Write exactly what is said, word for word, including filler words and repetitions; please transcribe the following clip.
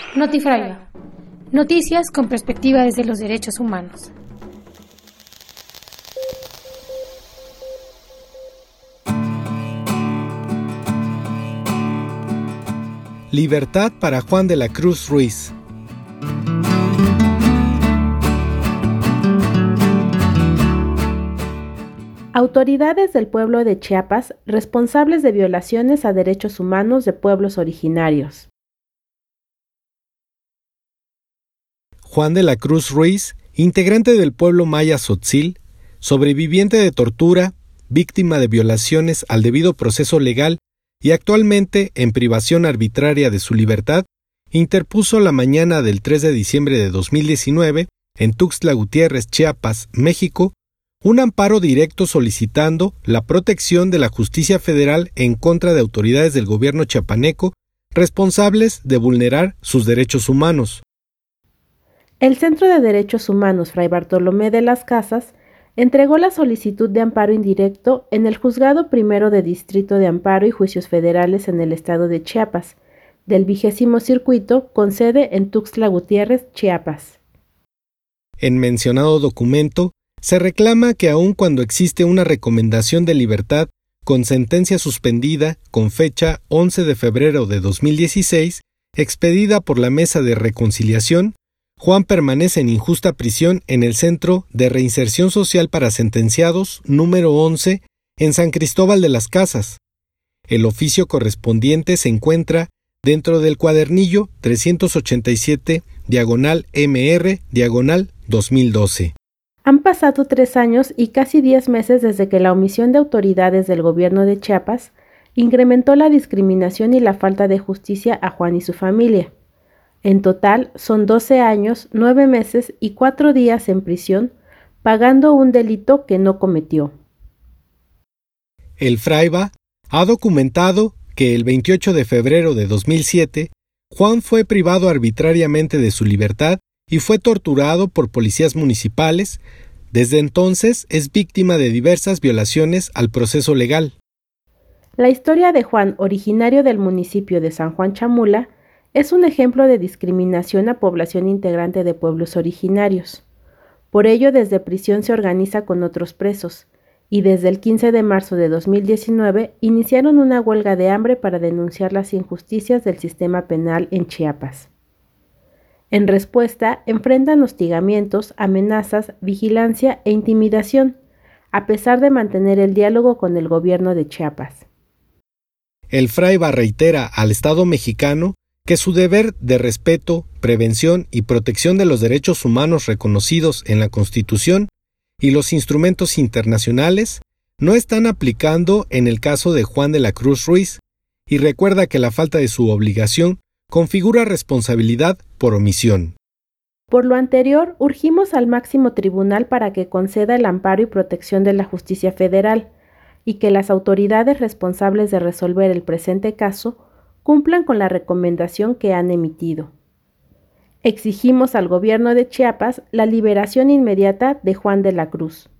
Notifraiva. Noticias con perspectiva desde los derechos humanos. Libertad para Juan de la Cruz Ruiz. Autoridades del pueblo de Chiapas responsables de violaciones a derechos humanos de pueblos originarios. Juan de la Cruz Ruiz, integrante del pueblo maya Tzotzil, sobreviviente de tortura, víctima de violaciones al debido proceso legal y actualmente en privación arbitraria de su libertad, interpuso la mañana del tres de diciembre de dos mil diecinueve, en Tuxtla Gutiérrez, Chiapas, México, un amparo directo solicitando la protección de la justicia federal en contra de autoridades del gobierno chiapaneco responsables de vulnerar sus derechos humanos. El Centro de Derechos Humanos Fray Bartolomé de las Casas entregó la solicitud de amparo indirecto en el Juzgado Primero de Distrito de Amparo y Juicios Federales en el estado de Chiapas, del vigésimo circuito, con sede en Tuxtla Gutiérrez, Chiapas. En mencionado documento, se reclama que aun cuando existe una recomendación de libertad con sentencia suspendida con fecha once de febrero de dos mil dieciséis, expedida por la Mesa de Reconciliación, Juan permanece en injusta prisión en el Centro de Reinserción Social para Sentenciados número once en San Cristóbal de las Casas. El oficio correspondiente se encuentra dentro del cuadernillo trescientos ochenta y siete, diagonal M R, diagonal dos mil doce. Han pasado tres años y casi diez meses desde que la omisión de autoridades del gobierno de Chiapas incrementó la discriminación y la falta de justicia a Juan y su familia. En total son doce años, nueve meses y cuatro días en prisión, pagando un delito que no cometió. El Fraiva ha documentado que el veintiocho de febrero de dos mil siete, Juan fue privado arbitrariamente de su libertad y fue torturado por policías municipales. Desde entonces es víctima de diversas violaciones al proceso legal. La historia de Juan, originario del municipio de San Juan Chamula, es un ejemplo de discriminación a población integrante de pueblos originarios. Por ello, desde prisión se organiza con otros presos, y desde el quince de marzo de dos mil diecinueve iniciaron una huelga de hambre para denunciar las injusticias del sistema penal en Chiapas. En respuesta, enfrentan hostigamientos, amenazas, vigilancia e intimidación, a pesar de mantener el diálogo con el gobierno de Chiapas. El Fraiva reitera al Estado mexicano que su deber de respeto, prevención y protección de los derechos humanos reconocidos en la Constitución y los instrumentos internacionales no están aplicando en el caso de Juan de la Cruz Ruiz, y recuerda que la falta de su obligación configura responsabilidad por omisión. Por lo anterior, urgimos al máximo tribunal para que conceda el amparo y protección de la justicia federal y que las autoridades responsables de resolver el presente caso cumplan con la recomendación que han emitido. Exigimos al gobierno de Chiapas la liberación inmediata de Juan de la Cruz.